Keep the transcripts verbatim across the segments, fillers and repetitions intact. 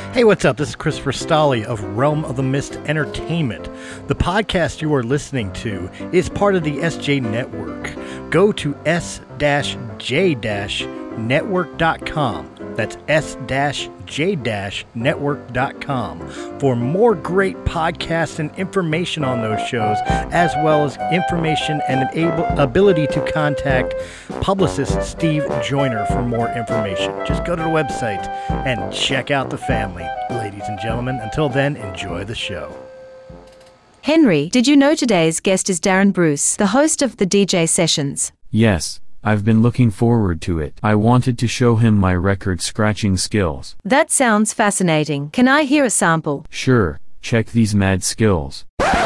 Hey, what's up? This is Christopher Stolle of Realm of the Mist Entertainment. The podcast you are listening to is part of the S J Network. Go to s j network dot com. That's s j network dot com for more great podcasts and information on those shows, as well as information and an able, ability to contact publicist Steve Joyner for more information. Just go to the website and check out the family. Ladies and gentlemen, until then, enjoy the show. Henry, did you know today's guest is Darren Bruce, the host of the D J Sessions? Yes. I've been looking forward to it. I wanted to show him my record-scratching skills. That sounds fascinating. Can I hear a sample? Sure. Check these mad skills.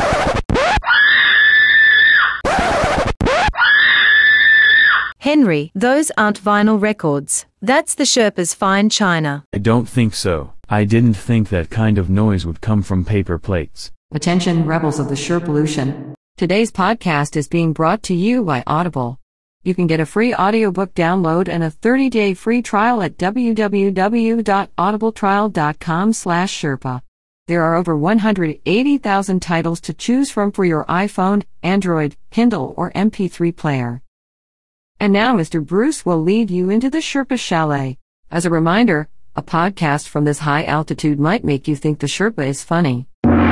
Henry, those aren't vinyl records. That's the Sherpa's fine china. I don't think so. I didn't think that kind of noise would come from paper plates. Attention, rebels of the Sherpollution. Today's podcast is being brought to you by Audible. You can get a free audiobook download and a thirty-day free trial at w w w dot audible trial dot com slash Sherpa. There are over one hundred eighty thousand titles to choose from for your iPhone, Android, Kindle, or M P three player. And now Mister Bruce will lead you into the Sherpa Chalet. As a reminder, a podcast from this high altitude might make you think the Sherpa is funny.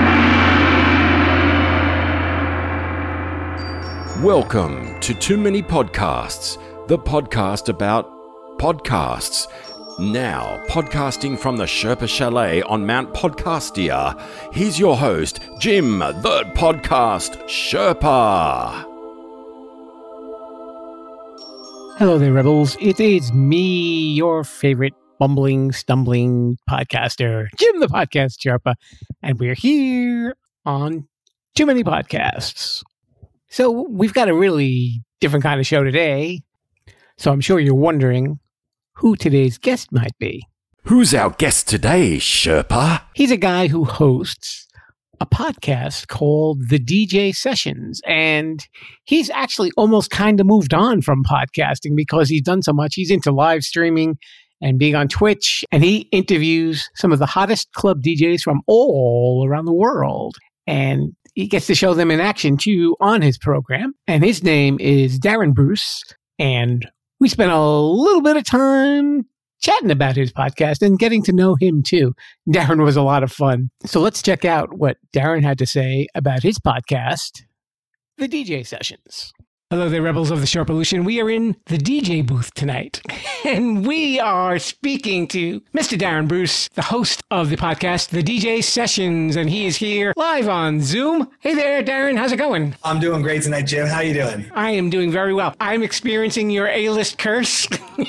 Welcome to Too Many Podcasts, the podcast about podcasts. Now, podcasting from the Sherpa Chalet on Mount Podcastia, he's your host, Jim, the Podcast Sherpa. Hello there, Rebels. It is me, your favorite bumbling, stumbling podcaster, Jim, the Podcast Sherpa, and we're here on Too Many Podcasts. So we've got a really different kind of show today. So I'm sure you're wondering who today's guest might be. Who's our guest today, Sherpa? He's a guy who hosts a podcast called The D J Sessions. And he's actually almost kind of moved on from podcasting because he's done so much. He's into live streaming and being on Twitch. And he interviews some of the hottest club D Js from all around the world. And he gets to show them in action too on his program. And his name is Darren Bruce. And we spent a little bit of time chatting about his podcast and getting to know him too. Darren was a lot of fun. So let's check out what Darren had to say about his podcast, The D J Sessions. Hello there, Rebels of the Sherpollution. We are in the D J booth tonight, and we are speaking to Mister Darren Bruce, the host of the podcast, The D J Sessions, and he is here live on Zoom. Hey there, Darren. How's it going? I'm doing great tonight, Jim. How you doing? I am doing very well. I'm experiencing your A-list curse.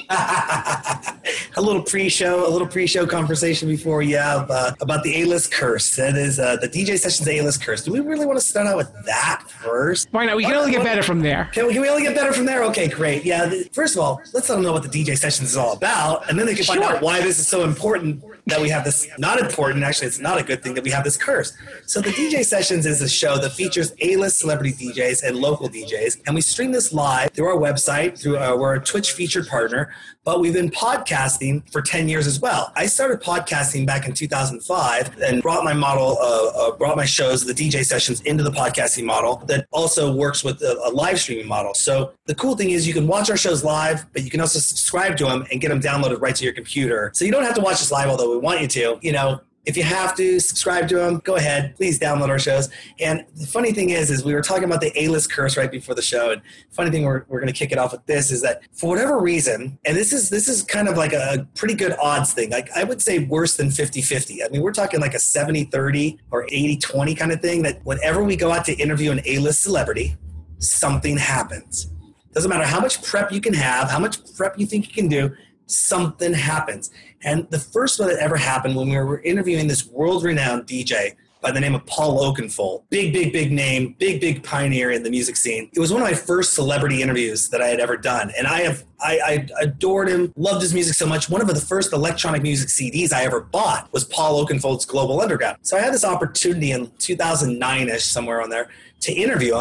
a little pre-show, a little pre-show conversation before you have uh, about the A-list curse. That is uh, the D J Sessions A-list curse. Do we really want to start out with that first? Why not? We can what, only get what, better from there. Can we, can we only get better from there? Okay, great. Yeah, the, first of all, let's let them know what the D J Sessions is all about, and then they can find Sure. out why this is so important that we have this, not important, actually it's not a good thing that we have this curse. So the D J Sessions is a show that features A-list celebrity D Js and local D Js, and we stream this live through our website, through our, we're a Twitch featured partner, but we've been podcasting for ten years as well. I started podcasting back in two thousand five and brought my model, uh, uh, brought my shows, the D J Sessions, into the podcasting model that also works with a, a live streaming model. So the cool thing is you can watch our shows live, but you can also subscribe to them and get them downloaded right to your computer. So you don't have to watch us live, although we want you to. You know, if you have to subscribe to them, go ahead. Please download our shows. And the funny thing is, is we were talking about the A-list curse right before the show. And the funny thing, we're, we're going to kick it off with this, is that for whatever reason, and this is this is kind of like a pretty good odds thing. Like I would say worse than fifty-fifty. I mean, we're talking like a seventy thirty or eighty twenty kind of thing, that whenever we go out to interview an A-list celebrity, something happens. Doesn't matter how much prep you can have, how much prep you think you can do, something happens. And the first one that ever happened when we were interviewing this world-renowned D J by the name of Paul Oakenfold. Big, big, big name, big, big pioneer in the music scene. It was one of my first celebrity interviews that I had ever done. And I have, I, I adored him, loved his music so much. One of the first electronic music C Ds I ever bought was Paul Oakenfold's Global Underground. So I had this opportunity in two thousand nine-ish, somewhere on there, to interview him.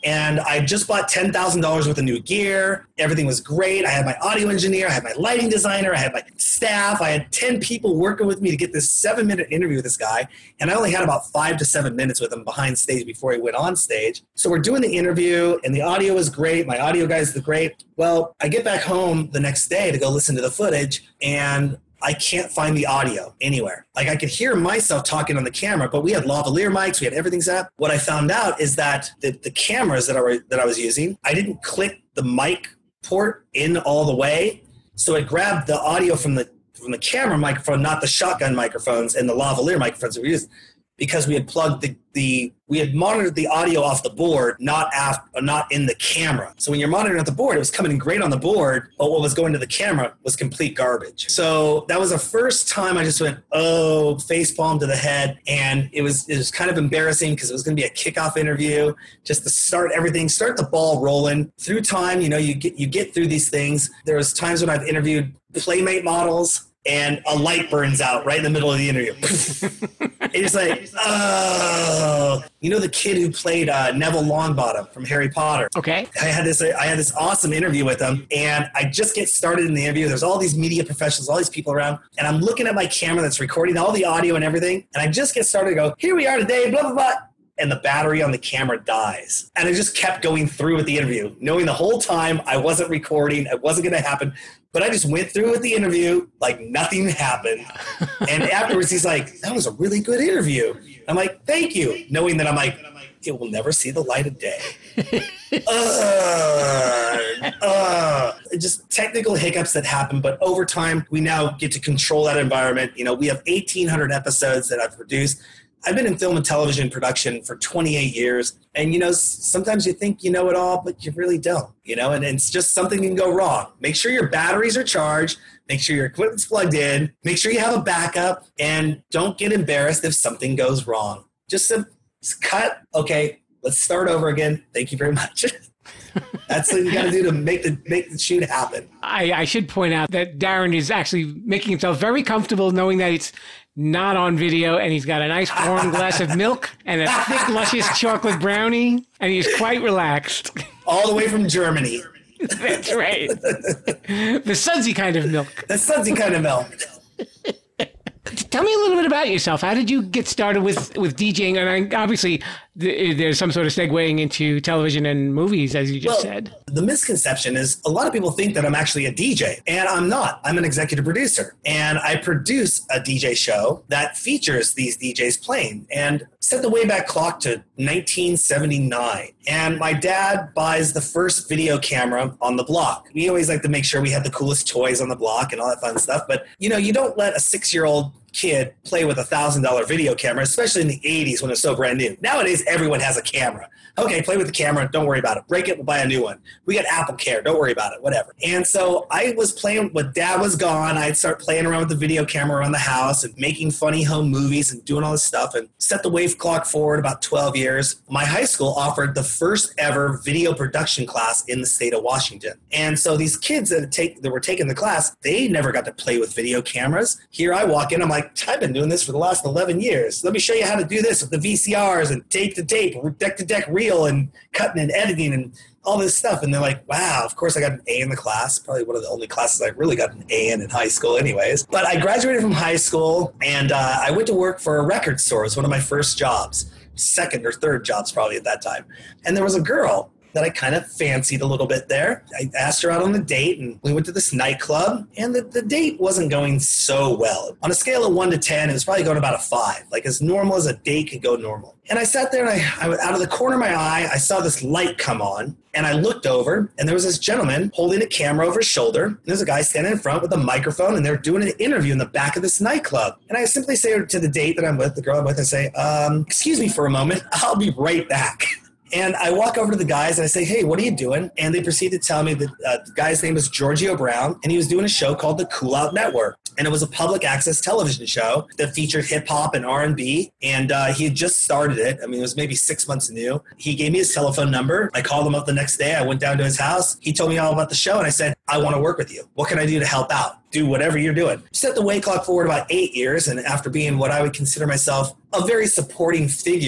And I just bought ten thousand dollars worth of new gear. Everything was great. I had my audio engineer. I had my lighting designer. I had my staff. I had ten people working with me to get this seven-minute interview with this guy. And I only had about five to seven minutes with him behind stage before he went on stage. So we're doing the interview, and the audio was great. My audio guys are great. Well, I get back home the next day to go listen to the footage, and I can't find the audio anywhere. Like, I could hear myself talking on the camera, but we had lavalier mics, we had everything set up. What I found out is that the, the cameras that I, were, that I was using, I didn't click the mic port in all the way. So it grabbed the audio from the from the camera microphone, not the shotgun microphones and the lavalier microphones that we used, because we had plugged the, the we had monitored the audio off the board, not after, not in the camera. So when you're monitoring at the board, it was coming in great on the board, but what was going to the camera was complete garbage. So that was the first time I just went, oh, facepalm to the head. And it was it was kind of embarrassing because it was going to be a kickoff interview, just to start everything, start the ball rolling. Through time, you know, you get you get through these things. There was times when I've interviewed Playmate models, and a light burns out right in the middle of the interview. It's like, oh, you know the kid who played uh, Neville Longbottom from Harry Potter? Okay. I had this I had this awesome interview with him, and I just get started in the interview. There's all these media professionals, all these people around, and I'm looking at my camera that's recording all the audio and everything, and I just get started to go, here we are today, blah, blah, blah. And the battery on the camera dies. And I just kept going through with the interview, knowing the whole time I wasn't recording, it wasn't going to happen. But I just went through with the interview like nothing happened. And afterwards, he's like, that was a really good interview. I'm like, thank you. Knowing that I'm like, it will never see the light of day. uh, uh, just technical hiccups that happen. But over time, we now get to control that environment. You know, we have eighteen hundred episodes that I've produced. I've been in film and television production for twenty-eight years. And, you know, sometimes you think you know it all, but you really don't, you know, and it's just something can go wrong. Make sure your batteries are charged. Make sure your equipment's plugged in. Make sure you have a backup. And don't get embarrassed if something goes wrong. Just, a, just cut. Okay, let's start over again. Thank you very much. That's what you got to do to make the make the shoot happen. I, I should point out that Darren is actually making himself very comfortable knowing that it's not on video, and he's got a nice warm glass of milk and a thick, luscious chocolate brownie, and he's quite relaxed. All the way from Germany. That's right. The sudsy kind of milk. The sudsy kind of milk. Tell me a little bit about yourself. How did you get started with, with DJing? And I, obviously, th- there's some sort of segueing into television and movies, as you just well, said. The misconception is a lot of people think that I'm actually a D J, and I'm not. I'm an executive producer, and I produce a D J show that features these D Js playing. And set the Wayback Clock to nineteen seventy-nine, and my dad buys the first video camera on the block. We always like to make sure we have the coolest toys on the block and all that fun stuff, but you know, you don't let a six-year-old kid play with a thousand dollar video camera, especially in the eighties when it's so brand new. Nowadays, everyone has a camera. Okay, play with the camera. Don't worry about it. Break it, we'll buy a new one. We got Apple Care. Don't worry about it. Whatever. And so I was playing, when Dad was gone, I'd start playing around with the video camera around the house and making funny home movies and doing all this stuff and set the wave clock forward about twelve years. My high school offered the first ever video production class in the state of Washington. And so these kids that, take, that were taking the class, they never got to play with video cameras. Here I walk in, I'm like, I've been doing this for the last eleven years. Let me show you how to do this with the V C Rs and tape to tape, deck to deck reel, and cutting and editing and all this stuff. And they're like, wow, of course I got an A in the class. Probably one of the only classes I really got an A in in high school anyways. But I graduated from high school, and uh, I went to work for a record store. It was one of my first jobs, second or third jobs probably at that time. And there was a girl that I kind of fancied a little bit there. I asked her out on a date, and we went to this nightclub, and the, the date wasn't going so well. On a scale of one to ten, it was probably going about a five, like as normal as a date could go normal. And I sat there, and I, I out of the corner of my eye, I saw this light come on, and I looked over, and there was this gentleman holding a camera over his shoulder, and there's a guy standing in front with a microphone, and they're doing an interview in the back of this nightclub. And I simply say to the date that I'm with, the girl I'm with, I say, um, excuse me for a moment, I'll be right back. And I walk over to the guys and I say, hey, what are you doing? And they proceed to tell me that uh, the guy's name was Giorgio Brown, and he was doing a show called the Cool Out Network. And it was a public access television show that featured hip hop and R and B. And uh, he had just started it. I mean, it was maybe six months new. He gave me his telephone number. I called him up the next day. I went down to his house. He told me all about the show. And I said, I want to work with you. What can I do to help out? Do whatever you're doing. Set the wake clock forward about eight years. And after being what I would consider myself a very supporting figure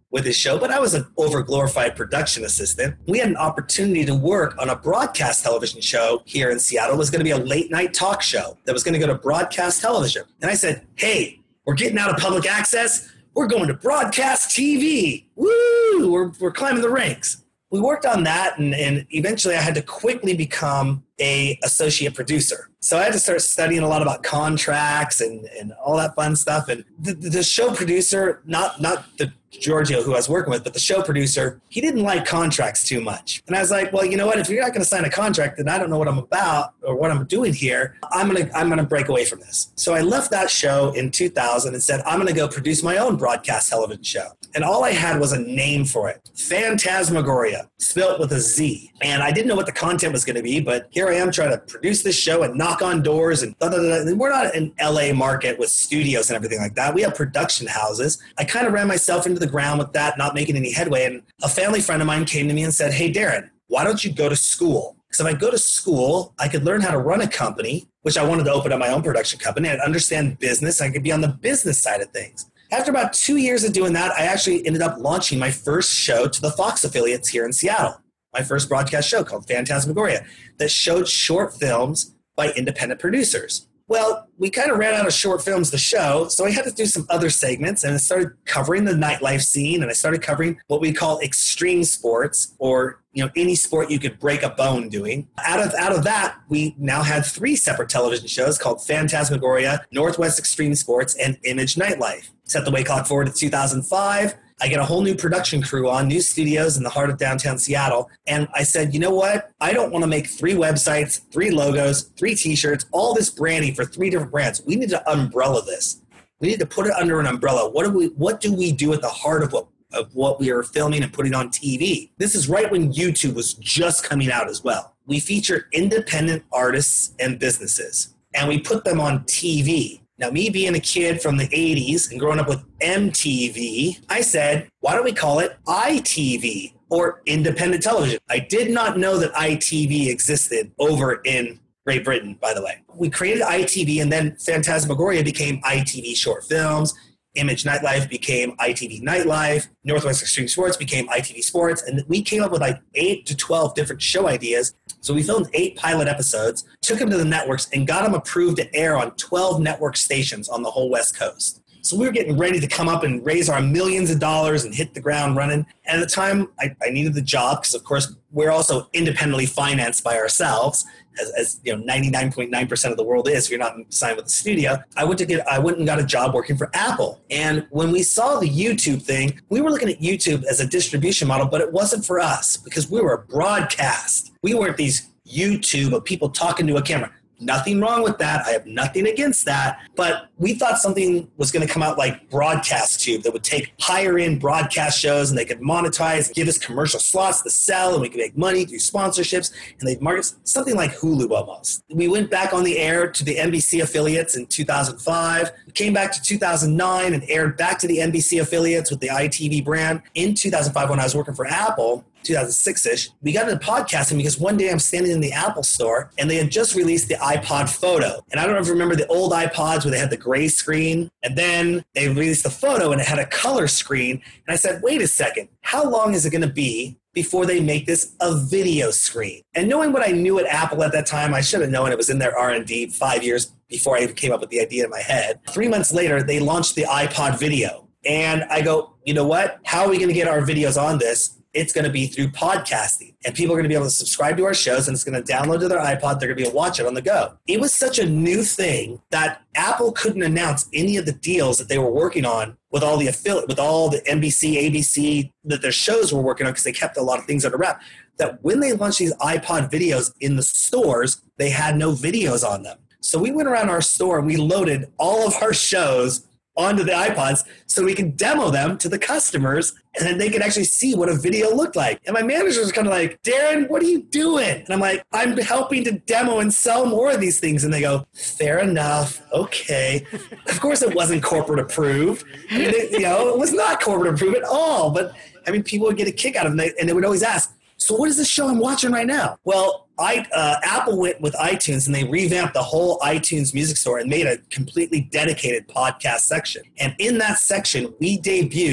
with his show, but I was an overglorified production assistant. We had an opportunity to work on a broadcast television show here in Seattle. It was going to be a late night talk show that was going to go to broadcast television. And I said, hey, we're getting out of public access. We're going to broadcast T V. Woo! We're, we're climbing the ranks. We worked on that, and, and eventually I had to quickly become a associate producer. So I had to start studying a lot about contracts and, and all that fun stuff. And the, the show producer, not not the Giorgio who I was working with, but the show producer, he didn't like contracts too much. And I was like, well, you know what? If you're not going to sign a contract, then I don't know what I'm about or what I'm doing here. I'm going to I'm going to break away from this. So I left that show in two thousand and said, I'm going to go produce my own broadcast television show. And all I had was a name for it, Phantasmagoria, spelt with a Z. And I didn't know what the content was going to be, but here I am trying to produce this show and knock on doors. And, da, da, da, da. And we're not an L A market with studios and everything like that. We have production houses. I kind of ran myself into the ground with that, not making any headway. And a family friend of mine came to me and said, hey, Darren, why don't you go to school? Because if I go to school, I could learn how to run a company, which I wanted to open up my own production company. I'd understand business. I could be on the business side of things. After about two years of doing that, I actually ended up launching my first show to the Fox affiliates here in Seattle. My first broadcast show called Phantasmagoria that showed short films by independent producers. Well, we kind of ran out of short films to show, so I had to do some other segments, and I started covering the nightlife scene, and I started covering what we call extreme sports, or you know, any sport you could break a bone doing. Out of out of that, we now had three separate television shows called Phantasmagoria, Northwest Extreme Sports, and Image Nightlife. Set the wake clock forward to two thousand five. I get a whole new production crew on, new studios in the heart of downtown Seattle. And I said, you know what? I don't want to make three websites, three logos, three t-shirts, all this branding for three different brands. We need to umbrella this. We need to put it under an umbrella. What do we what do we do at the heart of what of what we are filming and putting on T V? This is right when YouTube was just coming out as well. We feature independent artists and businesses, and we put them on T V. Now, me being a kid from the eighties and growing up with M T V, I said, why don't we call it I T V, or independent television? I did not know that I T V existed over in Great Britain, by the way. We created I T V, and then Phantasmagoria became I T V Short Films. Image Nightlife became I T V Nightlife. Northwest Extreme Sports became I T V Sports. And we came up with like eight to twelve different show ideas. So we filmed eight pilot episodes, took them to the networks, and got them approved to air on twelve network stations on the whole West Coast. So we were getting ready to come up and raise our millions of dollars and hit the ground running. And at the time, I, I needed the job because, of course, we're also independently financed by ourselves, as, as you know, ninety-nine point nine percent of the world is. If you're not signed with the studio, I went to get, I went and got a job working for Apple. And when we saw the YouTube thing, we were looking at YouTube as a distribution model, but it wasn't for us because we were a broadcast. We weren't these YouTube of people talking to a camera. Nothing wrong with that. I have nothing against that. But we thought something was going to come out like Broadcast Tube that would take higher end broadcast shows, and they could monetize, give us commercial slots to sell, and we could make money through sponsorships, and they'd market something like Hulu almost. We went back on the air to the N B C affiliates in two thousand five. We came back to two thousand nine and aired back to the N B C affiliates with the I T V brand. In two thousand five, when I was working for Apple, two thousand six-ish, we got into podcasting because one day I'm standing in the Apple store and they had just released the iPod Photo. And I don't know if you remember the old iPods where they had the gray screen, and then they released the Photo and it had a color screen. And I said, wait a second, how long is it going to be before they make this a video screen? And knowing what I knew at Apple at that time, I should have known it was in their R and D five years before I even came up with the idea in my head. Three months later, they launched the iPod Video. And I go, you know what? How are we going to get our videos on this? It's going to be through podcasting, and people are going to be able to subscribe to our shows, and it's going to download to their iPod. They're going to be able to watch it on the go. It was such a new thing that Apple couldn't announce any of the deals that they were working on with all the affiliate, with all the N B C, A B C that their shows were working on, because they kept a lot of things under wrap. That when they launched these iPod videos in the stores, they had no videos on them. So we went around our store and we loaded all of our shows onto the iPods so we could demo them to the customers, and then they could actually see what a video looked like. And my manager was kind of like, Darren, what are you doing? And I'm like, I'm helping to demo and sell more of these things. And they go, fair enough. Okay. Of course it wasn't corporate approved. I mean, it, you know, it was not corporate approved at all. But I mean, people would get a kick out of them, and they would always ask, so what is this show I'm watching right now? Well, I, uh, Apple went with iTunes, and they revamped the whole iTunes music store and made a completely dedicated podcast section. And in that section, we debuted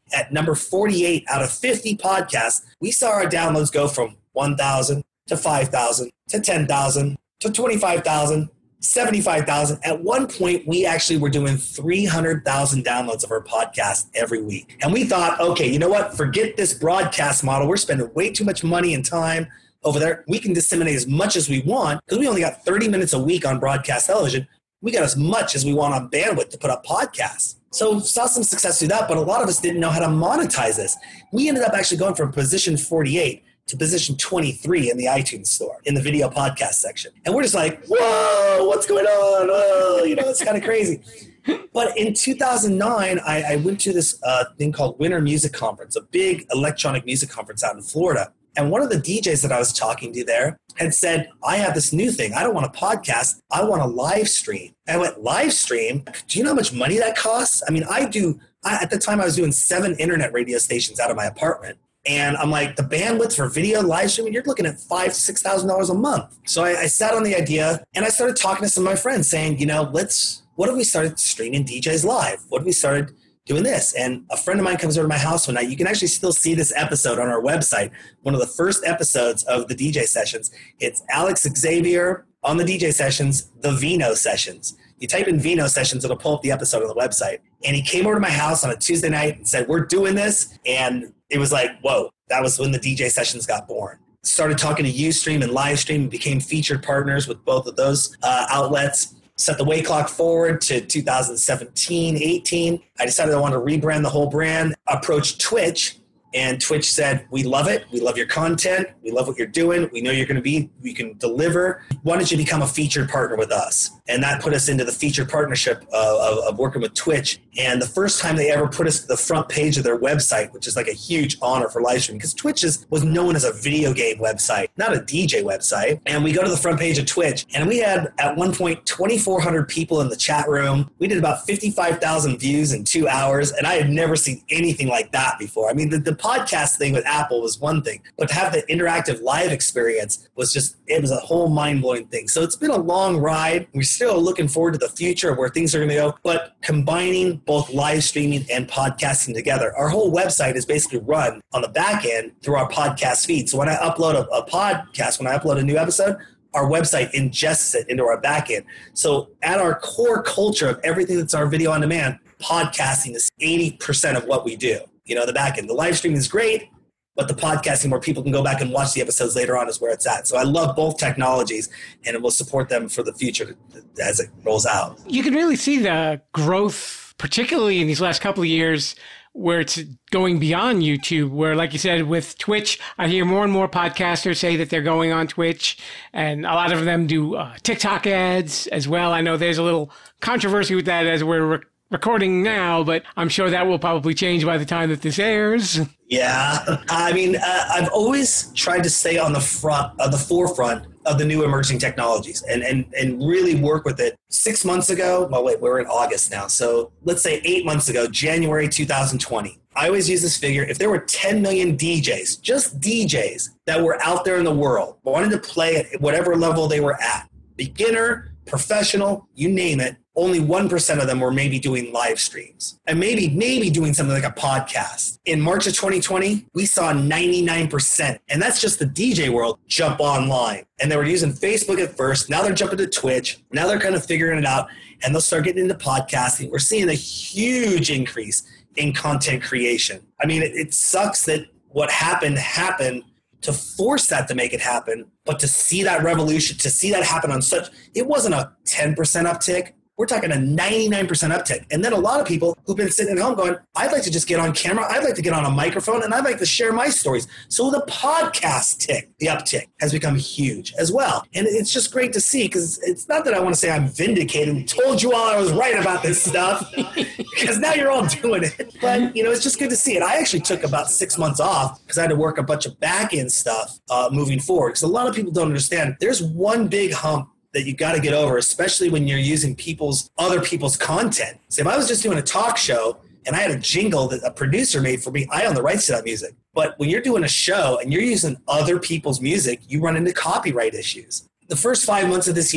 at number forty-eight out of fifty podcasts, we saw our downloads go from one thousand to five thousand to ten thousand to twenty-five thousand, seventy-five thousand. At one point, we actually were doing three hundred thousand downloads of our podcast every week. And we thought, okay, you know what? Forget this broadcast model. We're spending way too much money and time over there. We can disseminate as much as we want because we only got thirty minutes a week on broadcast television. We got as much as we want on bandwidth to put up podcasts. So saw some success through that, but a lot of us didn't know how to monetize this. We ended up actually going from position forty-eight to position twenty-three in the iTunes store, in the video podcast section. And we're just like, whoa, what's going on? Oh, you know, it's kind of crazy. But in two thousand nine, I, I went to this uh, thing called Winter Music Conference, a big electronic music conference out in Florida. And one of the D Js that I was talking to there had said, I have this new thing. I don't want a podcast. I want a live stream. And I went, live stream? Do you know how much money that costs? I mean, I do, I, at the time I was doing seven internet radio stations out of my apartment. And I'm like, the bandwidth for video live streaming, you're looking at five, six thousand dollars a month. So I, I sat on the idea and I started talking to some of my friends saying, you know, let's, what if we started streaming D Js live? What if we started doing this? And a friend of mine comes over to my house one night. You can actually still see this episode on our website. One of the first episodes of the D J sessions. It's Alex Xavier on the D J sessions, the Vino sessions. You type in Vino sessions, it'll pull up the episode on the website. And he came over to my house on a Tuesday night and said, we're doing this. And it was like, whoa, that was when the D J sessions got born. Started talking to Ustream and Livestream and became featured partners with both of those uh, outlets. Set the way clock forward to two thousand seventeen, eighteen. I decided I wanted to rebrand the whole brand, approached Twitch, and Twitch said, we love it. We love your content. We love what you're doing. We know you're going to be, we can deliver. Why don't you become a featured partner with us? And that put us into the featured partnership of, of, of working with Twitch. And the first time they ever put us to the front page of their website, which is like a huge honor for live streaming, because Twitch is, was known as a video game website, not a D J website. And we go to the front page of Twitch, and we had at one point twenty-four hundred people in the chat room. We did about fifty-five thousand views in two hours, and I had never seen anything like that before. I mean, the, the podcast thing with Apple was one thing, but to have the interactive live experience was just, it was a whole mind-blowing thing. So it's been a long ride. We're still looking forward to the future of where things are going to go, but combining both live streaming and podcasting together. Our whole website is basically run on the back end through our podcast feed. So when I upload a, a podcast, when I upload a new episode, our website ingests it into our back end. So at our core culture of everything that's our video on demand, podcasting is eighty percent of what we do. You know, the back end. The live stream is great, but the podcasting where people can go back and watch the episodes later on is where it's at. So I love both technologies, and it will support them for the future as it rolls out. You can really see the growth, particularly in these last couple of years, where it's going beyond YouTube, where, like you said, with Twitch, I hear more and more podcasters say that they're going on Twitch, and a lot of them do uh, TikTok ads as well. I know there's a little controversy with that as we're rec- recording now, but I'm sure that will probably change by the time that this airs. Yeah. I mean, uh, I've always tried to stay on the front, of the forefront of the new emerging technologies and, and, and really work with it. Six months ago, well, wait, we're in August now. So let's say eight months ago, January two thousand twenty. I always use this figure. If there were ten million D Js, just D Js that were out there in the world, wanted to play at whatever level they were at, beginner, professional, you name it, only one percent of them were maybe doing live streams and maybe, maybe doing something like a podcast. In March of twenty twenty, we saw ninety-nine percent, and that's just the D J world, jump online. And they were using Facebook at first. Now they're jumping to Twitch. Now they're kind of figuring it out, and they'll start getting into podcasting. We're seeing a huge increase in content creation. I mean, it, it sucks that what happened happened to force that to make it happen, but to see that revolution, to see that happen on such, it wasn't a ten percent uptick. We're talking a ninety-nine percent uptick. And then a lot of people who've been sitting at home going, I'd like to just get on camera. I'd like to get on a microphone, and I'd like to share my stories. So the podcast tick, the uptick, has become huge as well. And it's just great to see, because it's not that I want to say I'm vindicated and told you all I was right about this stuff, because now you're all doing it. But, you know, it's just good to see it. I actually took about six months off because I had to work a bunch of back-end stuff uh, moving forward. Because a lot of people don't understand. There's one big hump that you got to get over, especially when you're using people's, other people's content. So if I was just doing a talk show and I had a jingle that a producer made for me, I own the rights to that music. But when you're doing a show and you're using other people's music, you run into copyright issues. The first five months of this year,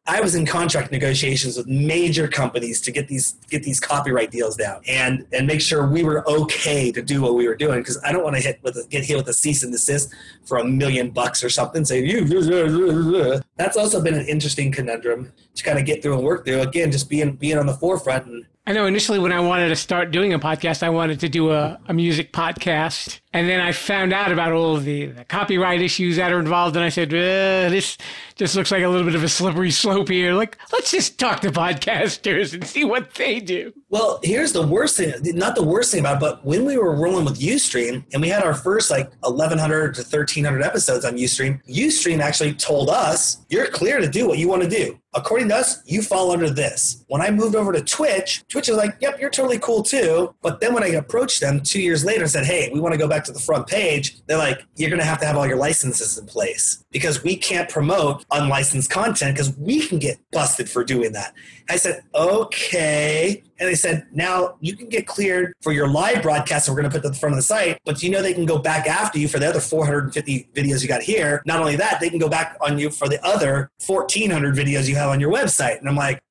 I was in contract negotiations with major companies to get these get these copyright deals down and and make sure we were okay to do what we were doing, because I don't want to hit with a, get hit with a cease and desist for a million bucks or something. Say you. That's also been an interesting conundrum to kind of get through and work through. Again, just being being on the forefront. And I know initially when I wanted to start doing a podcast, I wanted to do a, a music podcast. And then I found out about all of the, the copyright issues that are involved. And I said, uh, this just looks like a little bit of a slippery slope here. Like, let's just talk to podcasters and see what they do. Well, here's the worst thing, not the worst thing about it, but when we were rolling with Ustream and we had our first like eleven hundred to thirteen hundred episodes on Ustream, Ustream actually told us, you're clear to do what you want to do. According to us, you fall under this. When I moved over to Twitch, Twitch was like, yep, you're totally cool too. But then when I approached them two years later and said, hey, we want to go back to the front page, they're like, you're going to have to have all your licenses in place because we can't promote unlicensed content because we can get busted for doing that. I said, okay. And they said, now you can get cleared for your live broadcast that we're going to put to the front of the site, but you know they can go back after you for the other four hundred fifty videos you got here. Not only that, they can go back on you for the other fourteen hundred videos you have on your website. And I'm like,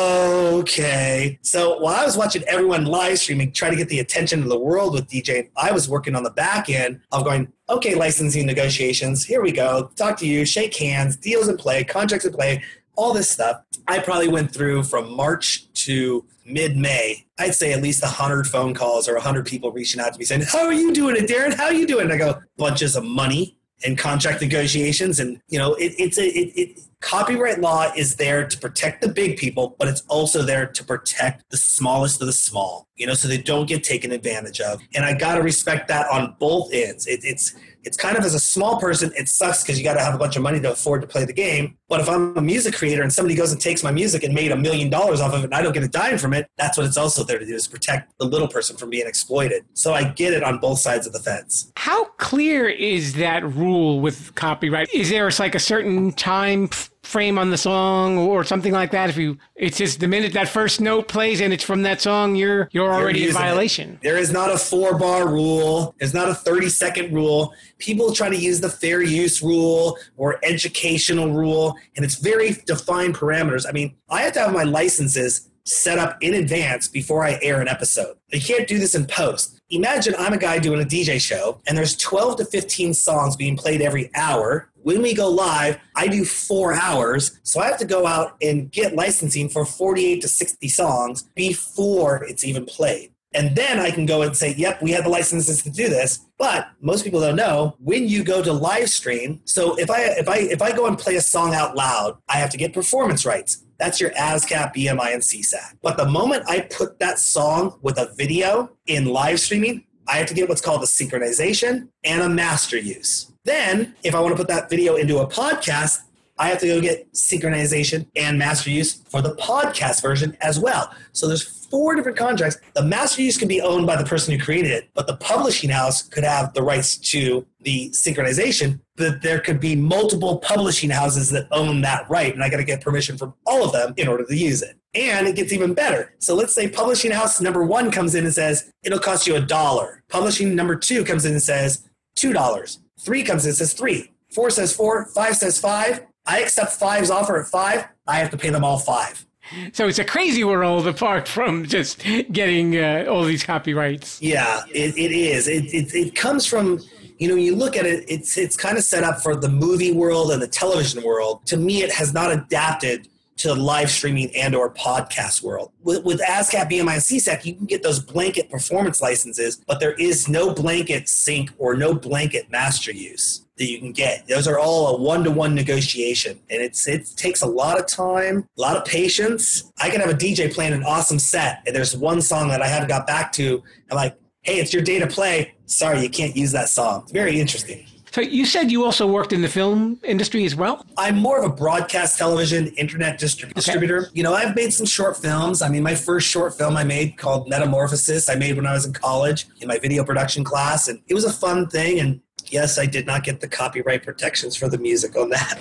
okay. So while I was watching everyone live streaming, try to get the attention of the world with DJing, I was working on the back end of going, okay, licensing negotiations, here we go. Talk to you, shake hands, deals in play, contracts in play, all this stuff. I probably went through from March to mid-May, I'd say at least one hundred phone calls or one hundred people reaching out to me saying, how are you doing it, Darren? How are you doing? And I go, bunches of money and contract negotiations. And, you know, it, it's a, it, it, copyright law is there to protect the big people, but it's also there to protect the smallest of the small, you know, so they don't get taken advantage of. And I got to respect that on both ends. It, it's, it's kind of, as a small person, it sucks because you got to have a bunch of money to afford to play the game. But if I'm a music creator and somebody goes and takes my music and made a million dollars off of it and I don't get a dime from it, that's what it's also there to do, is protect the little person from being exploited. So I get it on both sides of the fence. How clear is that rule with copyright? Is there like a certain time frame on the song or something like that? If you, it's just the minute that first note plays and it's from that song, you're you're already in violation. It. There is not a four bar rule. There's not a thirty second rule. People try to use the fair use rule or educational rule, and it's very defined parameters. I mean, I have to have my licenses set up in advance before I air an episode. You can't do this in post. Imagine I'm a guy doing a D J show and there's twelve to fifteen songs being played every hour. When we go live, I do four hours. So I have to go out and get licensing for forty-eight to sixty songs before it's even played. And then I can go and say, yep, we have the licenses to do this. But most people don't know, when you go to live stream, so if I if I if I go and play a song out loud, I have to get performance rights. That's your ASCAP, B M I, and C SAC. But the moment I put that song with a video in live streaming, I have to get what's called a synchronization and a master use. Then, if I want to put that video into a podcast, I have to go get synchronization and master use for the podcast version as well. So there's four different contracts. The master use can be owned by the person who created it, but the publishing house could have the rights to the synchronization. But there could be multiple publishing houses that own that right, and I got to get permission from all of them in order to use it. And it gets even better. So let's say publishing house number one comes in and says, it'll cost you a dollar. Publishing number two comes in and says, two dollars. Three comes in and says three. Four says four. Five says five. I accept five's offer at five. I have to pay them all five. So it's a crazy world apart from just getting uh, all these copyrights. Yeah, it, it is. It, it it comes from, you know, you look at it, it's it's kind of set up for the movie world and the television world. To me, it has not adapted to live streaming and or podcast world. With, with ASCAP, B M I, and C SAC, you can get those blanket performance licenses, but there is no blanket sync or no blanket master use that you can get. Those are all a one-to-one negotiation, and it's it takes a lot of time, a lot of patience. I can have a D J playing an awesome set, and there's one song that I haven't got back to. I'm like, hey, it's your day to play. Sorry, you can't use that song. It's very interesting. So you said you also worked in the film industry as well? I'm more of a broadcast television internet distrib- okay. distributor. You know, I've made some short films. I mean, my first short film I made called Metamorphosis, I made when I was in college in my video production class, and it was a fun thing. And yes, I did not get the copyright protections for the music on that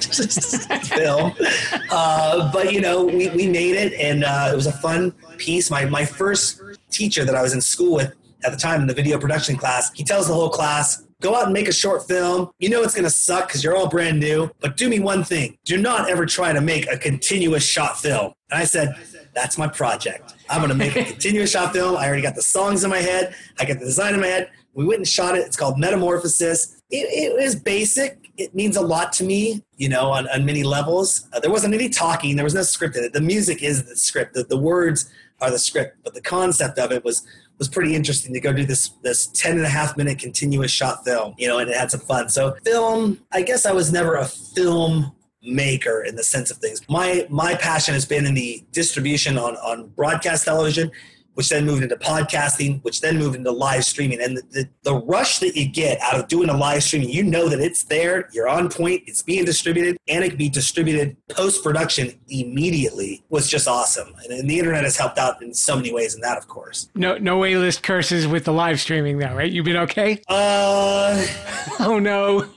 film. Uh, but, you know, we, we made it, and uh, it was a fun piece. My, my first teacher that I was in school with at the time in the video production class, he tells the whole class, go out and make a short film. You know it's going to suck because you're all brand new, but do me one thing. Do not ever try to make a continuous shot film. And I said, that's my project. I'm going to make a continuous shot film. I already got the songs in my head. I got the design in my head. We went and shot it. It's called Metamorphosis. It, it is basic. It means a lot to me, you know, on, on many levels. Uh, there wasn't any talking. There was no script in it. The music is the script. The, the words are the script. But the concept of it was was pretty interesting to go do this this ten and a half minute continuous shot film, you know, and it had some fun. So film, I guess I was never a film maker in the sense of things. My my passion has been in the distribution on, on broadcast television, which then moved into podcasting, which then moved into live streaming. And the, the, the rush that you get out of doing a live streaming, you know that it's there, you're on point, it's being distributed, and it can be distributed post-production immediately was just awesome. And, and the internet has helped out in so many ways in that, of course. No no A-list curses with the live streaming though, right? You've been okay? Uh, oh, no.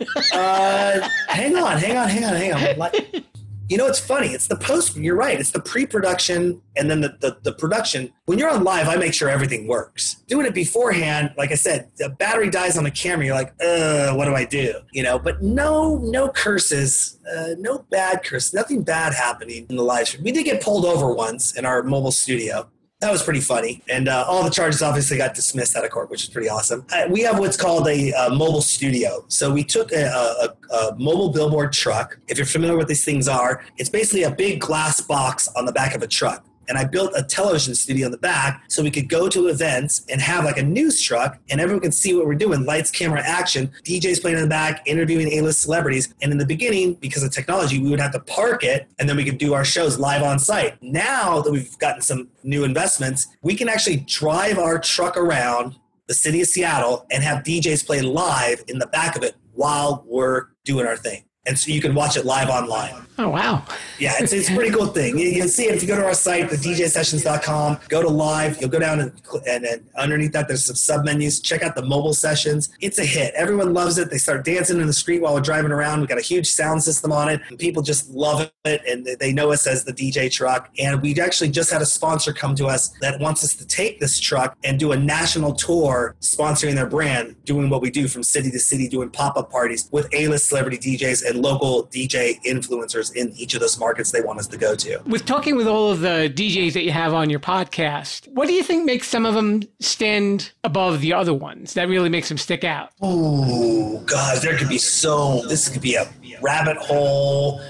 uh, hang on, hang on, hang on, hang on. Like, you know, it's funny. It's the post. You're right. It's the pre-production and then the, the, the production. When you're on live, I make sure everything works. Doing it beforehand, like I said, the battery dies on the camera. You're like, uh, what do I do? You know, but no, no curses, uh, no bad curses, nothing bad happening in the live stream. We did get pulled over once in our mobile studio. That was pretty funny. And uh, all the charges obviously got dismissed out of court, which is pretty awesome. Uh, we have what's called a uh, mobile studio. So we took a, a, a mobile billboard truck. If you're familiar with what these things are, it's basically a big glass box on the back of a truck. And I built a television studio in the back so we could go to events and have like a news truck and everyone can see what we're doing. Lights, camera, action. D Js playing in the back, interviewing A-list celebrities. And in the beginning, because of technology, we would have to park it and then we could do our shows live on site. Now that we've gotten some new investments, we can actually drive our truck around the city of Seattle and have D Js play live in the back of it while we're doing our thing. And so you can watch it live online. Oh, wow. Yeah, it's, it's a pretty cool thing. You, you can see it if you go to our site, the D J sessions dot com, go to live, you'll go down and, and, and underneath that there's some sub-menus. Check out the mobile sessions. It's a hit. Everyone loves it. They start dancing in the street while we're driving around. We've got a huge sound system on it, and people just love it, and they know us as the D J truck. And we actually just had a sponsor come to us that wants us to take this truck and do a national tour sponsoring their brand, doing what we do from city to city, doing pop-up parties with A-list celebrity D Js and local D J influencers in each of those markets they want us to go to. With talking with all of the D Js that you have on your podcast, what do you think makes some of them stand above the other ones? That really makes them stick out? Oh, God, there could be so, this could be a rabbit hole,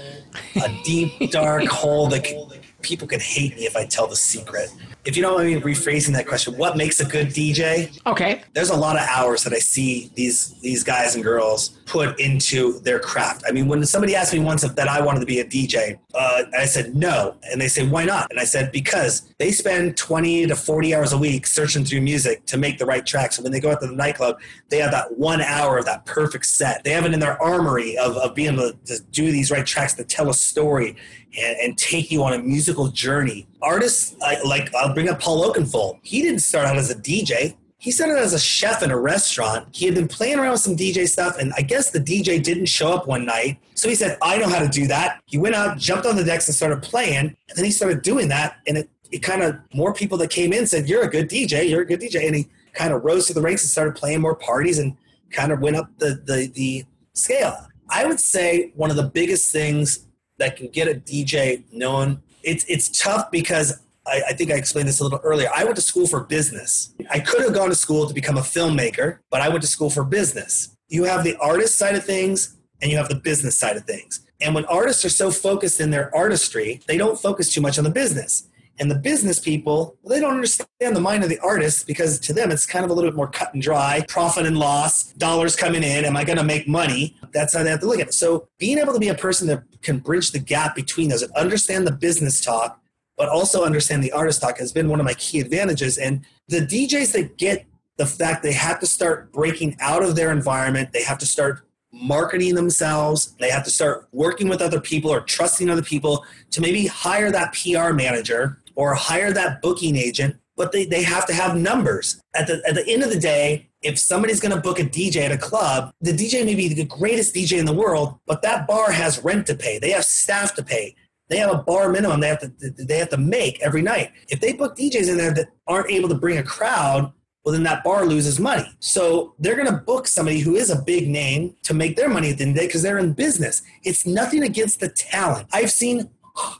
a deep, dark hole that could, people could hate me if I tell the secret. If you don't mind me rephrasing that question, what makes a good D J? Okay. There's a lot of hours that I see these these guys and girls put into their craft. I mean, when somebody asked me once if that I wanted to be a D J, uh, I said no. And they say, why not? And I said, because they spend twenty to forty hours a week searching through music to make the right tracks. So when they go out to the nightclub, they have that one hour of that perfect set. They have it in their armory of, of being able to do these right tracks to tell a story and, and take you on a musical journey. Artists, I, like I'll bring up Paul Oakenfold. He didn't start out as a D J. He started as a chef in a restaurant. He had been playing around with some D J stuff, and I guess the D J didn't show up one night. So he said, I know how to do that. He went out, jumped on the decks, and started playing. And then he started doing that, and it, it kind of, more people that came in said, you're a good D J, you're a good D J. And he kind of rose to the ranks and started playing more parties and kind of went up the, the, the scale. I would say one of the biggest things that can get a D J known, it's it's tough because I, I think I explained this a little earlier. I went to school for business. I could have gone to school to become a filmmaker, but I went to school for business. You have the artist side of things and you have the business side of things. And when artists are so focused in their artistry, they don't focus too much on the business. And the business people, well, they don't understand the mind of the artist because to them it's kind of a little bit more cut and dry, profit and loss, dollars coming in, am I going to make money? That's how they have to look at it. So being able to be a person that can bridge the gap between those and understand the business talk, but also understand the artist talk has been one of my key advantages. And the D Js that get the fact they have to start breaking out of their environment, they have to start marketing themselves, they have to start working with other people or trusting other people to maybe hire that P R manager or hire that booking agent, but they, they have to have numbers. At the, at the end of the day, if somebody's going to book a D J at a club, the D J may be the greatest D J in the world, but that bar has rent to pay. They have staff to pay. They have a bar minimum they have to they have to make every night. If they book D Js in there that aren't able to bring a crowd, well, then that bar loses money. So they're going to book somebody who is a big name to make their money at the end of the day because they're in business. It's nothing against the talent. I've seen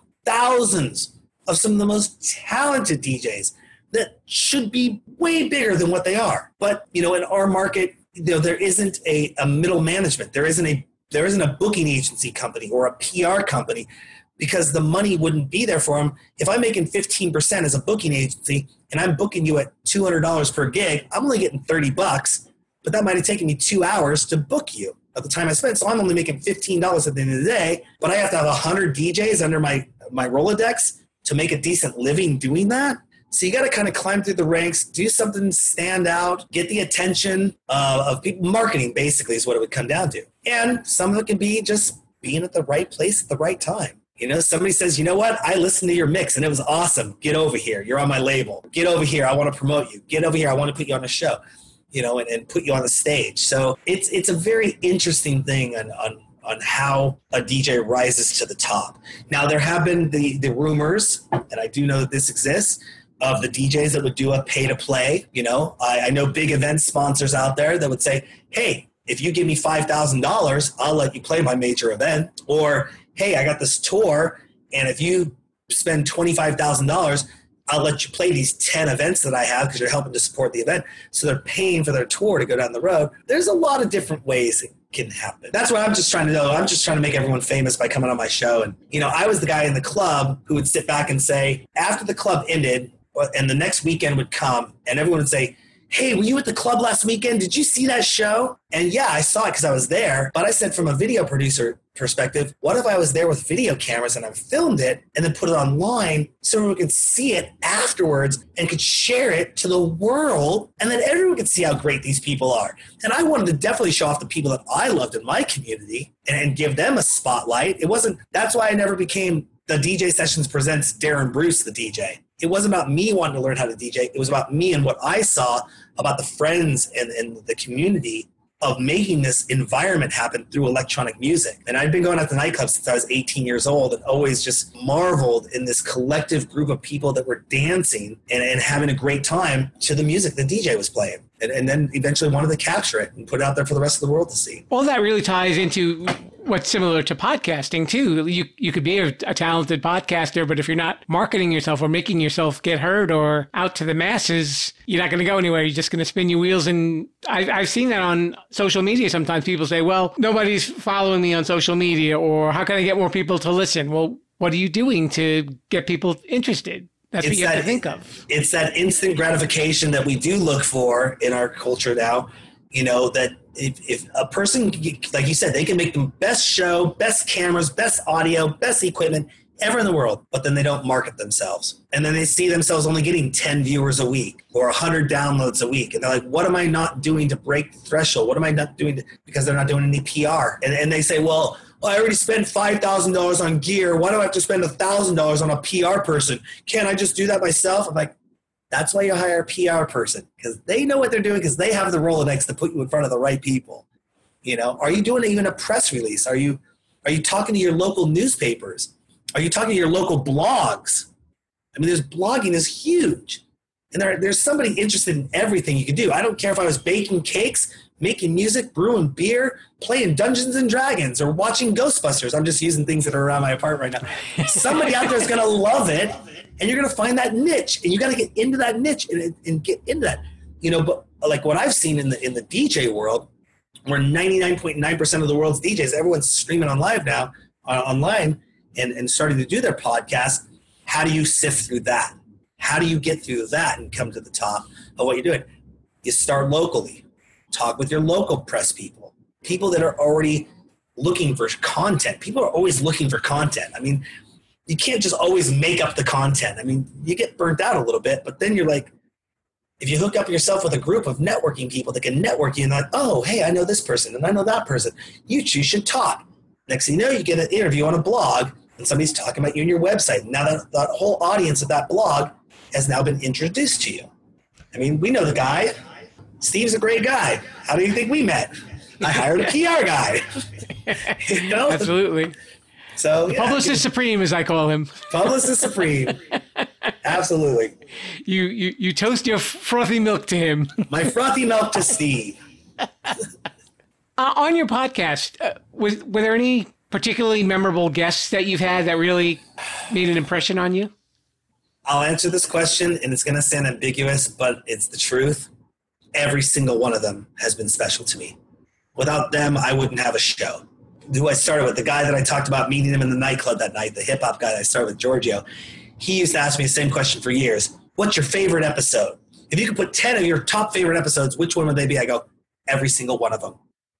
thousands of some of the most talented D Js that should be way bigger than what they are. But, you know, in our market, you know, there isn't a, a middle management. There isn't a there isn't a booking agency company or a P R company because the money wouldn't be there for them. If I'm making fifteen percent as a booking agency and I'm booking you at two hundred dollars per gig, I'm only getting thirty bucks, but that might have taken me two hours to book you at the time I spent. So I'm only making fifteen dollars at the end of the day, but I have to have one hundred D Js under my, my Rolodex to make a decent living doing that. So you got to kind of climb through the ranks, do something stand out, get the attention uh, of people. Marketing basically is what it would come down to. And some of it can be just being at the right place at the right time. You know, somebody says, you know what? I listened to your mix and it was awesome. Get over here. You're on my label. Get over here. I want to promote you. Get over here. I want to put you on a show, you know, and, and put you on the stage. So it's it's a very interesting thing on, on on how a D J rises to the top. Now, there have been the, the rumors, and I do know that this exists, of the D Js that would do a pay-to-play. You know, I, I know big event sponsors out there that would say, hey, if you give me five thousand dollars, I'll let you play my major event. Or, hey, I got this tour, and if you spend twenty-five thousand dollars, I'll let you play these ten events that I have because you're helping to support the event. So they're paying for their tour to go down the road. There's a lot of different ways it can happen. That's what I'm just trying to do. I'm just trying to make everyone famous by coming on my show. And, you know, I was the guy in the club who would sit back and say, after the club ended, and the next weekend would come, and everyone would say, hey, were you at the club last weekend? Did you see that show? And yeah, I saw it because I was there. But I said, from a video producer perspective, what if I was there with video cameras and I filmed it and then put it online so everyone could see it afterwards and could share it to the world, and then everyone could see how great these people are. And I wanted to definitely show off the people that I loved in my community and, and give them a spotlight. It wasn't, that's why I never became the D J Sessions Presents Darren Bruce, the D J. It wasn't about me wanting to learn how to D J. It was about me and what I saw about the friends and, and the community of making this environment happen through electronic music. And I've been going out to nightclubs since I was eighteen years old and always just marveled in this collective group of people that were dancing and, and having a great time to the music the D J was playing. And, and then eventually wanted to capture it and put it out there for the rest of the world to see. Well, that really ties into what's similar to podcasting, too. You you could be a, a talented podcaster, but if you're not marketing yourself or making yourself get heard or out to the masses, you're not going to go anywhere. You're just going to spin your wheels. And I, I've seen that on social media. Sometimes people say, well, nobody's following me on social media, or how can I get more people to listen? Well, what are you doing to get people interested? That's it's what you that, have to think of. It's that instant gratification that we do look for in our culture now. You know, that if, if a person, like you said, they can make the best show, best cameras, best audio, best equipment ever in the world, but then they don't market themselves. And then they see themselves only getting ten viewers a week or one hundred downloads a week. And they're like, what am I not doing to break the threshold? What am I not doing to, because they're not doing any P R. And, and they say, well, well, I already spent five thousand dollars on gear. Why do I have to spend one thousand dollars on a P R person? Can't I just do that myself? I'm like, that's why you hire a P R person, because they know what they're doing, because they have the Rolodex to put you in front of the right people. You know, are you doing even a press release? Are you are you talking to your local newspapers? Are you talking to your local blogs? I mean, there's blogging is huge, and there, there's somebody interested in everything you can do. I don't care if I was baking cakes, making music, brewing beer, playing Dungeons and Dragons, or watching Ghostbusters. I'm just using things that are around my apartment right now. Somebody out there is going to love it, and you're going to find that niche, and you got to get into that niche and, and get into that. You know, but like what I've seen in the in the D J world, where ninety-nine point nine percent of the world's D Js, everyone's streaming on live now, uh, online, and, and starting to do their podcast. How do you sift through that? How do you get through that and come to the top of what you're doing? You start locally. Talk with your local press people, people that are already looking for content. People are always looking for content. I mean, you can't just always make up the content. I mean, you get burnt out a little bit, but then you're like, if you hook up yourself with a group of networking people that can network you and like, oh, hey, I know this person and I know that person. You two should talk. Next thing you know, you get an interview on a blog and somebody's talking about you and your website. Now that, that whole audience of that blog has now been introduced to you. I mean, we know the guy. Steve's a great guy. How do you think we met? I hired a P R guy. You know? Absolutely. So yeah, Publicist Supreme, as I call him. Publicist Supreme. Absolutely. You, you you toast your frothy milk to him. My frothy milk to Steve. Uh, on your podcast, uh, was were there any particularly memorable guests that you've had that really made an impression on you? I'll answer this question, and it's going to sound ambiguous, but it's the truth. Every single one of them has been special to me. Without them, I wouldn't have a show. Who I started with, the guy that I talked about meeting him in the nightclub that night, the hip-hop guy that I started with, Giorgio, he used to ask me the same question for years. What's your favorite episode? If you could put ten of your top favorite episodes, which one would they be? I go, every single one of them.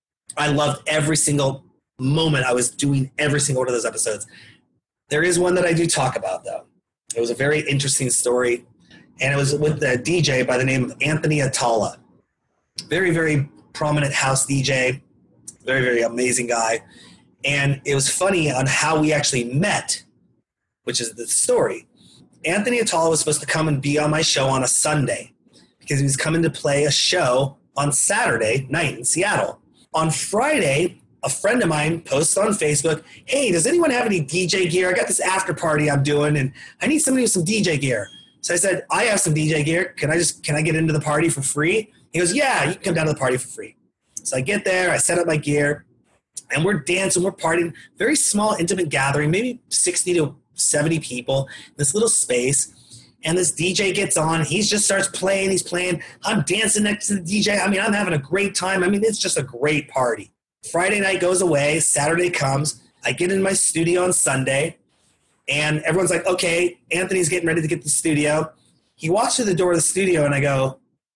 I loved every single moment I was doing every single one of those episodes. There is one that I do talk about, though. It was a very interesting story, and it was with a D J by the name of Anthony Atala. Very, very prominent house D J, very, very amazing guy. And it was funny on how we actually met, which is the story. Anthony Atala was supposed to come and be on my show on a Sunday because he was coming to play a show on Saturday night in Seattle. On Friday, a friend of mine posted on Facebook, hey, does anyone have any D J gear? I got this after party I'm doing, and I need somebody with some D J gear. So I said, I have some D J gear. Can I just can I get into the party for free? He goes, yeah, you can come down to the party for free. So I get there, I set up my gear, and we're dancing, we're partying. Very small, intimate gathering, maybe sixty to seventy people in this little space. And this D J gets on. He just starts playing. He's playing. I'm dancing next to the D J. I mean, I'm having a great time. I mean, it's just a great party. Friday night goes away. Saturday comes. I get in my studio on Sunday, and everyone's like, okay, Anthony's getting ready to get to the studio. He walks through the door of the studio, and I go,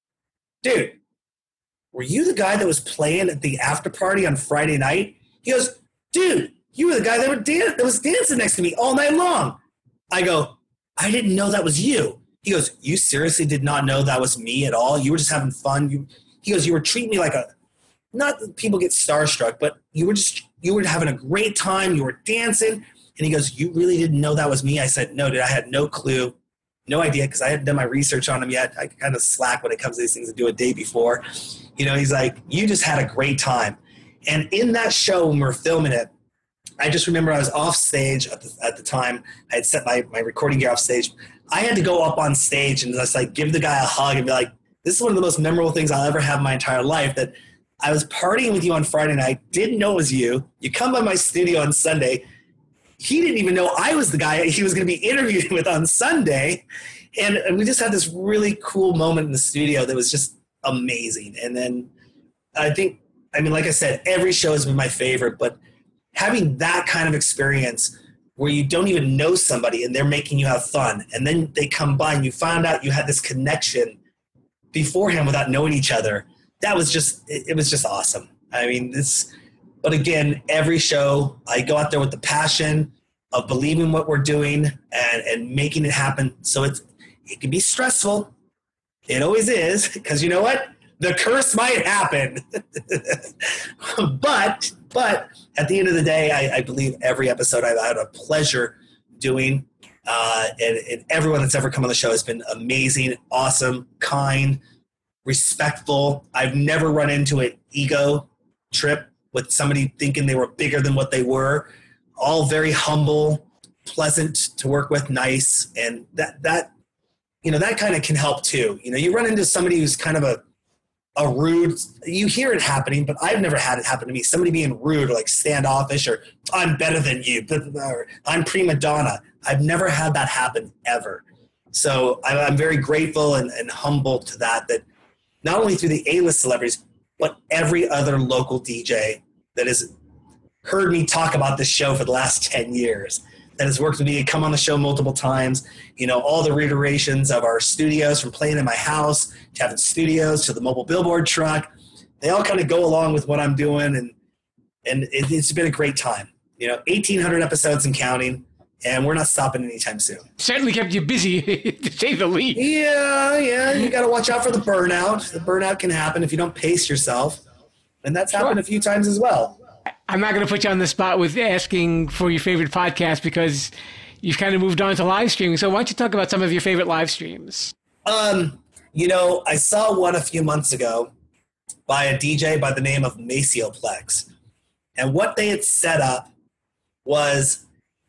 dude, were you the guy that was playing at the after party on Friday night? He goes, dude, you were the guy that, were dan- that was dancing next to me all night long. I go, I didn't know that was you. He goes, you seriously did not know that was me at all? You were just having fun? You, he goes, you were treating me like a, not that people get starstruck, but you were just, you were having a great time. You were dancing. And he goes, you really didn't know that was me? I said, no, dude, I had no clue, no idea, because I hadn't done my research on him yet. I kind of slack when it comes to these things and do a day before. You know, he's like, you just had a great time. And in that show, when we were filming it, I just remember I was off stage at the, at the time. I had set my, my recording gear off stage. I had to go up on stage and just like give the guy a hug and be like, this is one of the most memorable things I'll ever have in my entire life, that I was partying with you on Friday night, didn't know it was you. You come by my studio on Sunday. He didn't even know I was the guy he was going to be interviewing with on Sunday. And, and we just had this really cool moment in the studio that was just amazing. And then I think, I mean, like I said, every show has been my favorite, but having that kind of experience where you don't even know somebody and they're making you have fun, and then they come by and you found out you had this connection beforehand without knowing each other, that was just, it, it was just awesome. I mean, this, but again, every show I go out there with the passion of believing what we're doing and, and making it happen. So it's, it can be stressful. It always is, because you know what? The curse might happen. but but at the end of the day, I, I believe every episode I've had a pleasure doing. Uh, and, and everyone that's ever come on the show has been amazing, awesome, kind, respectful. I've never run into an ego trip with somebody thinking they were bigger than what they were. All very humble, pleasant to work with, nice. And that, that you know, that kind of can help too. You know, you run into somebody who's kind of a, a rude, you hear it happening, but I've never had it happen to me. Somebody being rude or like standoffish or I'm better than you, or I'm prima donna. I've never had that happen ever. So I'm very grateful and, and humble to that, that not only through the A-list celebrities, but every other local D J that has heard me talk about this show for the last ten years, that has worked with me, come on the show multiple times, you know, all the reiterations of our studios, from playing in my house to having studios to the mobile billboard truck, they all kind of go along with what I'm doing, and and it, it's been a great time. You know, eighteen hundred episodes and counting, and we're not stopping anytime soon. Certainly kept you busy, to say the least. Yeah, yeah, you got to watch out for the burnout. The burnout can happen if you don't pace yourself, and that's happened Sure. a few times as well. I'm not going to put you on the spot with asking for your favorite podcast because you've kind of moved on to live streaming. So why don't you talk about some of your favorite live streams? Um, you know, I saw one a few months ago by a D J by the name of Macioplex. And what they had set up was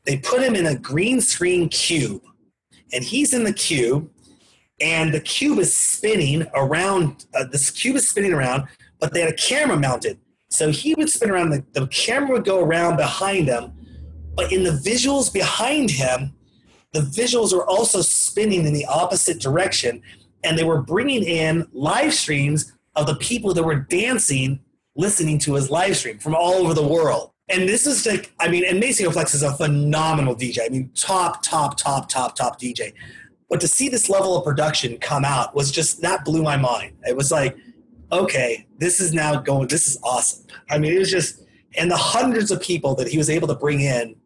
they put him in a green screen cube, and he's in the cube, and the cube is spinning around. Uh, this cube is spinning around, but they had a camera mounted. So he would spin around, the, the camera would go around behind him, but in the visuals behind him, the visuals were also spinning in the opposite direction, and they were bringing in live streams of the people that were dancing, listening to his live stream from all over the world. And this is like, I mean, and Maceo Flex is a phenomenal D J. I mean, top, top, top, top, top D J. But to see this level of production come out was just, that blew my mind. It was like, okay, this is now going, this is awesome. I mean, it was just, and the hundreds of people that he was able to bring in,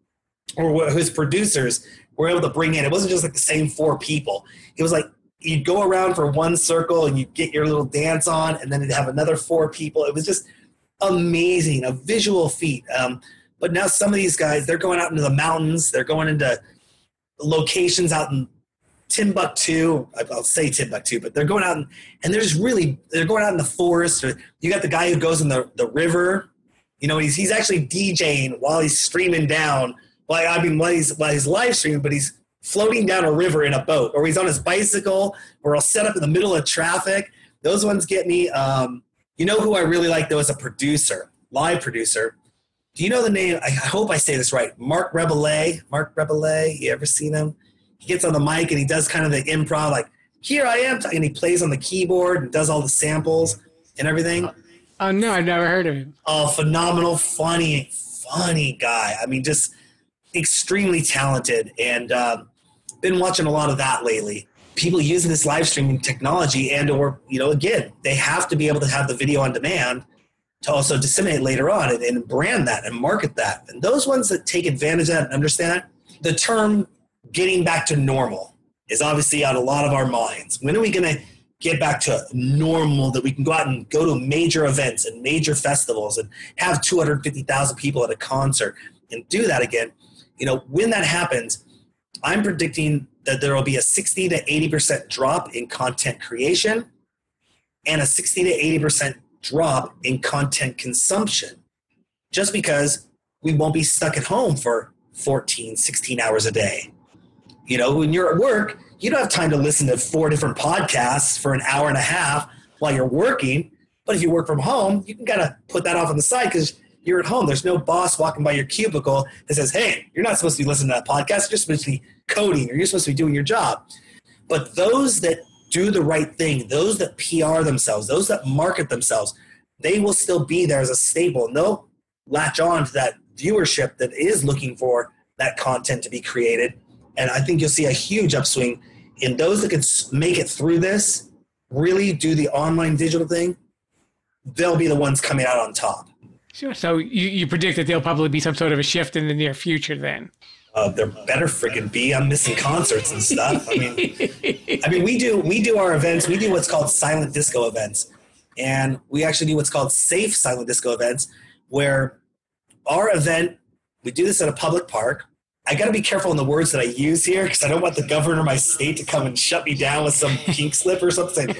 or his producers were able to bring in, it wasn't just like the same four people. It was like, you'd go around for one circle and you'd get your little dance on, and then it'd have another four people. It was just amazing, a visual feat. Um, but now some of these guys, they're going out into the mountains. They're going into locations out in Timbuktu. I'll say Timbuktu, but they're going out and, and they're just really, they're going out in the forest. Or you got the guy who goes in the, the river. You know, he's he's actually DJing while he's streaming down. Well, I mean, while he's, while he's live streaming, but he's floating down a river in a boat, or he's on his bicycle, or he'll set up in the middle of traffic. Those ones get me. Um, you know who I really like, though, as a producer, live producer? Do you know the name? I hope I say this right. Mark Rebelay. Mark Rebelay. You ever seen him? He gets on the mic and he does kind of the improv, like, here I am, and he plays on the keyboard and does all the samples and everything. Oh, no, I've never heard of him. Oh, phenomenal, funny, funny guy. I mean, just extremely talented, and uh, been watching a lot of that lately. People using this live streaming technology, and or, you know, again, they have to be able to have the video on demand to also disseminate later on and, and brand that and market that. And those ones that take advantage of that and understand that, the term getting back to normal is obviously on a lot of our minds. When are we going to get back to normal, that we can go out and go to major events and major festivals and have two hundred fifty thousand people at a concert and do that again? You know, when that happens, I'm predicting that there will be a sixty to eighty percent drop in content creation and a sixty to eighty percent drop in content consumption, just because we won't be stuck at home for fourteen, sixteen hours a day. You know, when you're at work, you don't have time to listen to four different podcasts for an hour and a half while you're working. But if you work from home, you can kind of put that off on the side because you're at home. There's no boss walking by your cubicle that says, hey, you're not supposed to be listening to that podcast. You're supposed to be coding, or you're supposed to be doing your job. But those that do the right thing, those that P R themselves, those that market themselves, they will still be there as a staple. And they'll latch on to that viewership that is looking for that content to be created. And I think you'll see a huge upswing in those that can make it through this, really do the online digital thing. They'll be the ones coming out on top. Sure. So you, you predict that there'll probably be some sort of a shift in the near future then? Uh, there better freaking be. I'm missing concerts and stuff. I mean, I mean, we do we do our events. We do what's called silent disco events, and we actually do what's called safe silent disco events, where our event, we do this at a public park. I got to be careful in the words that I use here because I don't want the governor of my state to come and shut me down with some pink slip or something.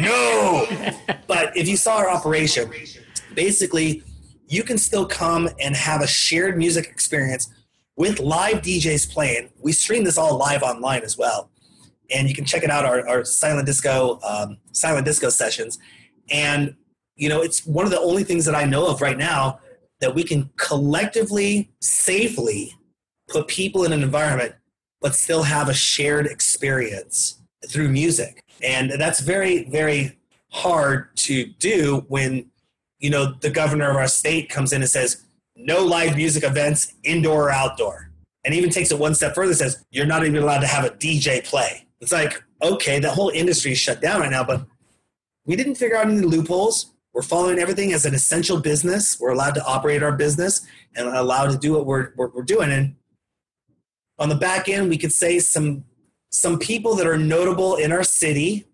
No. But if you saw our operation, basically, you can still come and have a shared music experience with live D Js playing. We stream this all live online as well. And you can check it out, our, our silent disco, um, silent disco sessions. And, you know, it's one of the only things that I know of right now that we can collectively, safely put people in an environment, but still have a shared experience through music. And that's very, very hard to do when, you know, the governor of our state comes in and says, no live music events, indoor or outdoor. And even takes it one step further and says, you're not even allowed to have a D J play. It's like, okay, that whole industry is shut down right now, but we didn't figure out any loopholes. We're following everything as an essential business. We're allowed to operate our business and allowed to do what we're, what we're doing. And on the back end, we could say some, some people that are notable in our city,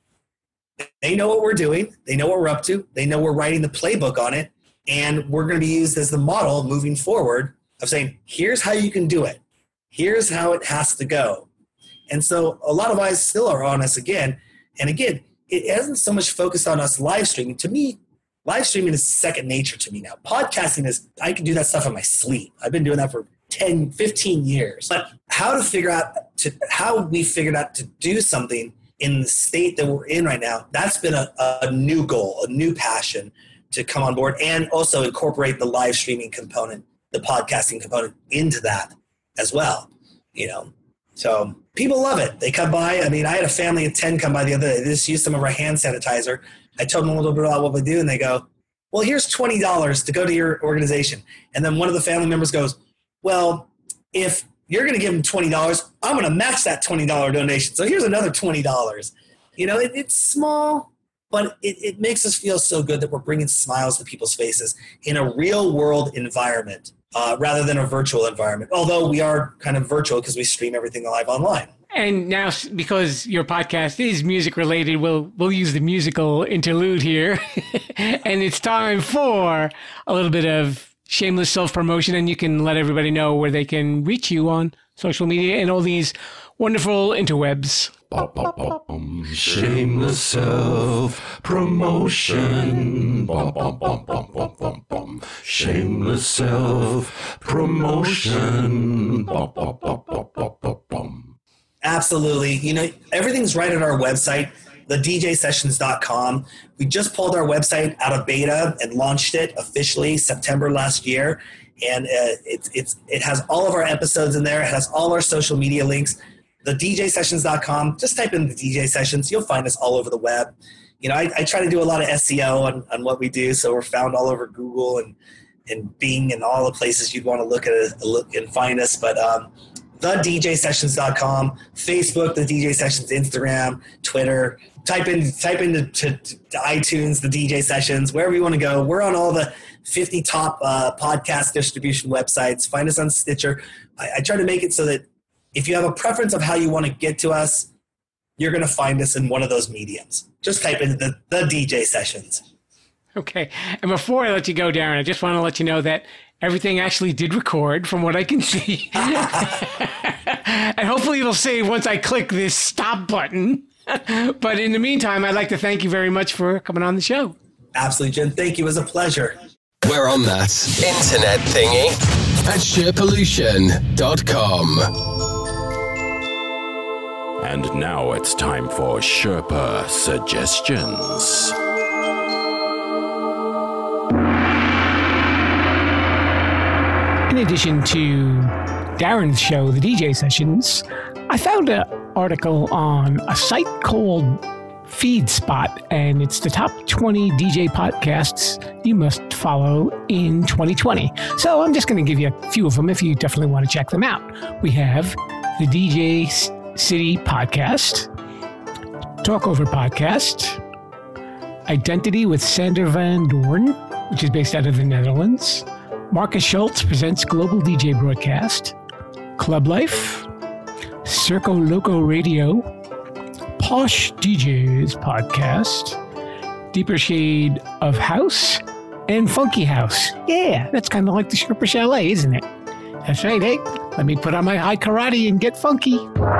they know what we're doing. They know what we're up to. They know we're writing the playbook on it. And we're going to be used as the model moving forward of saying, here's how you can do it. Here's how it has to go. And so a lot of eyes still are on us again. And again, it hasn't so much focused on us live streaming. To me, live streaming is second nature to me now. Podcasting is, I can do that stuff in my sleep. I've been doing that for ten, fifteen years. But how to figure out to how we figured out to do something in the state that we're in right now, that's been a, a new goal, a new passion to come on board, and also incorporate the live streaming component, the podcasting component into that as well, you know. So people love it. They come by. I mean, I had a family of ten come by the other day. They just used some of our hand sanitizer. I told them a little bit about what we do, and they go, well, here's twenty dollars to go to your organization. And then one of the family members goes, well, if you're going to give them twenty dollars, I'm going to match that twenty dollars donation. So here's another twenty dollars. You know, it, it's small, but it, it makes us feel so good that we're bringing smiles to people's faces in a real world environment uh, rather than a virtual environment. Although we are kind of virtual because we stream everything live online. And now, because your podcast is music related, we'll we'll use the musical interlude here. And it's time for a little bit of shameless self-promotion, and you can let everybody know where they can reach you on social media and all these wonderful interwebs. Shameless self-promotion. Shameless self-promotion. Absolutely. You know, everything's right at our website, the d j sessions dot com. We just pulled our website out of beta and launched it officially September last year. And uh, it's it's it has all of our episodes in there. It has all our social media links. the d j sessions dot com. Just type in the D J Sessions. You'll find us all over the web. You know, I, I try to do a lot of S E O on, on what we do, so we're found all over Google and, and Bing and all the places you'd want to look at it, look and find us. But um, the d j sessions dot com, Facebook, the D J Sessions, Instagram, Twitter. Type in type into to, to iTunes, the D J Sessions, wherever you want to go. We're on all the fifty top uh, podcast distribution websites. Find us on Stitcher. I, I try to make it so that if you have a preference of how you want to get to us, you're going to find us in one of those mediums. Just type in the, the D J Sessions. Okay. And before I let you go, Darren, I just want to let you know that everything actually did record from what I can see. And hopefully it'll save once I click this stop button. But in the meantime, I'd like to thank you very much for coming on the show. Absolutely, Jen. Thank you. It was a pleasure. We're on that internet thingy at sure pollution dot com. And now it's time for Sherpa Suggestions. In addition to Darren's show, The D J Sessions, I found an article on a site called FeedSpot, and it's the top twenty D J podcasts you must follow in twenty twenty. So I'm just going to give you a few of them if you definitely want to check them out. We have the D J City Podcast, Talkover Podcast, Identity with Sander van Doorn, which is based out of the Netherlands, Marcus Schultz presents Global D J Broadcast, Club Life, Circo Loco Radio, Posh D Js Podcast, Deeper Shade of House, and Funky House. Yeah, that's kind of like the Sherpa Chalet, isn't it? That's right, hey. Let me put on my high karate and get funky.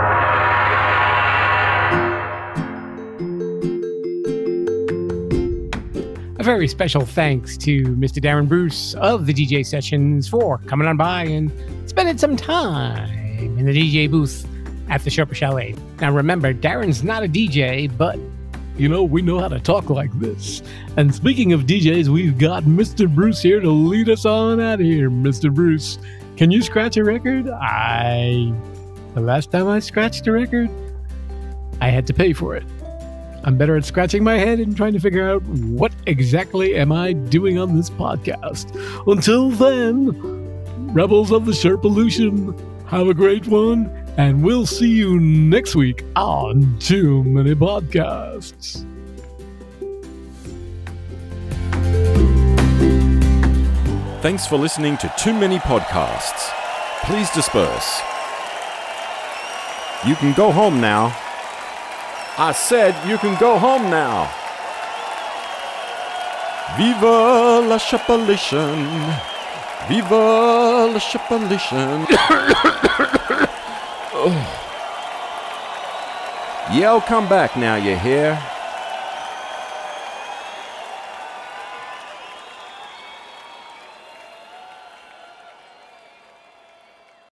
A very special thanks to Mister Darren Bruce of the D J Sessions for coming on by and spending some time in the D J booth at the Sherpa Chalet. Now remember, Darren's not a D J, but you know, we know how to talk like this. And speaking of D Js, we've got Mister Bruce here to lead us on out of here. Mister Bruce, can you scratch a record? I... The last time I scratched a record, I had to pay for it. I'm better at scratching my head and trying to figure out what exactly am I doing on this podcast. Until then, Rebels of the Sherpolution, have a great one, and we'll see you next week on Too Many Podcasts. Thanks for listening to Too Many Podcasts. Please disperse. You can go home now. I said you can go home now. Viva la Sherpolution. Viva la Sherpolution. Oh. Yeah, I'll come back now, you hear?